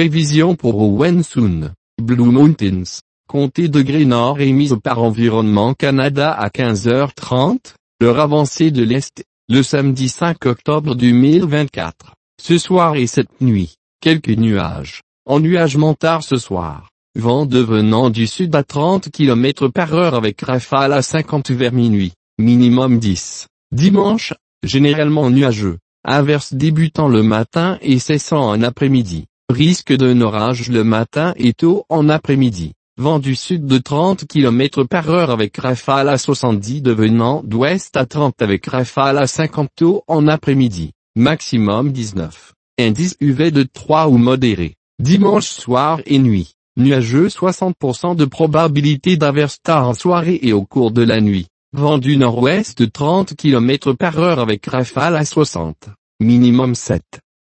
Prévision pour Owensoon, Blue Mountains, comté de Grey Nord émise par Environnement Canada à 15h30, l'heure avancée de l'Est, le samedi 5 octobre 2024. Ce soir et cette nuit, quelques nuages. Ennuagement tard ce soir. Vent devenant du sud à 30 km/h avec rafale à 50 vers minuit, minimum 10. Dimanche, généralement nuageux. Averses débutant le matin et cessant en après-midi. Risque d'un orage le matin et tôt en après-midi. Vent du sud de 30 km/h avec rafale à 70 devenant d'ouest à 30 avec rafale à 50 tôt en après-midi. Maximum 19. Indice UV de 3 ou modéré. Dimanche soir et nuit. Nuageux 60% de probabilité d'averses tard en soirée et au cours de la nuit. Vent du nord-ouest de 30 km/h avec rafale à 60. Minimum 7.